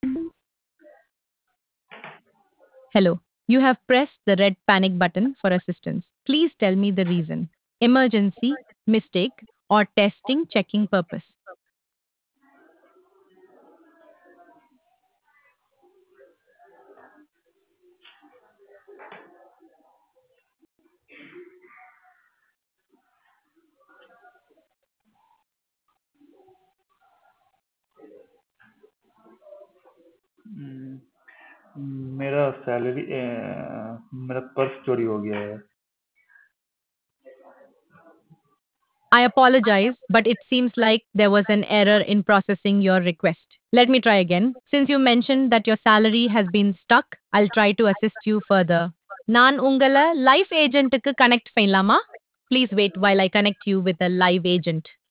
Hello. You have pressed the red panic button for assistance. Please tell me the reason. Emergency, mistake, or testing checking purpose. हम्म, मेरा salary मेरा purse चोरी हो गया है। I apologize, but it seems like there was an error in processing your request. Let me try again. Since you mentioned that your salary has been stuck, I'll try to assist you further. நான் உங்கள life agent க்கு connect பண்ணலாமா? Please wait while I connect you with a live agent.